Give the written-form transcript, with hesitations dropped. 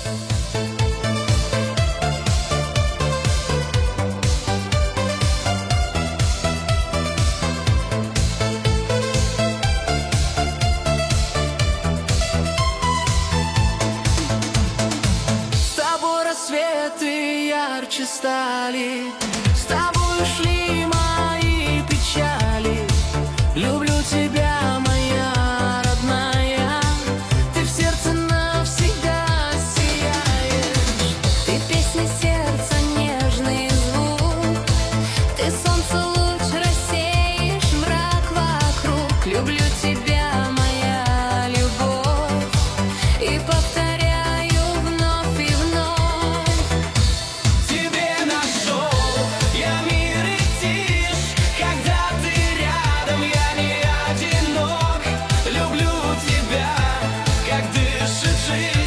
С тобой рассветы ярче стали, с тобой ушли мои печали. Люблю тебя, моя родная, ты в сердце навсегда сияешь. Ты песня сердца, нежный звук, ты солнце луч, рассеешь мрак вокруг. Люблю тебя, моя любовь, и повторяю вновь и вновь. Тебе нашел я мир и тишь, когда ты рядом, я не одинок. Люблю тебя, как дышит жизнь.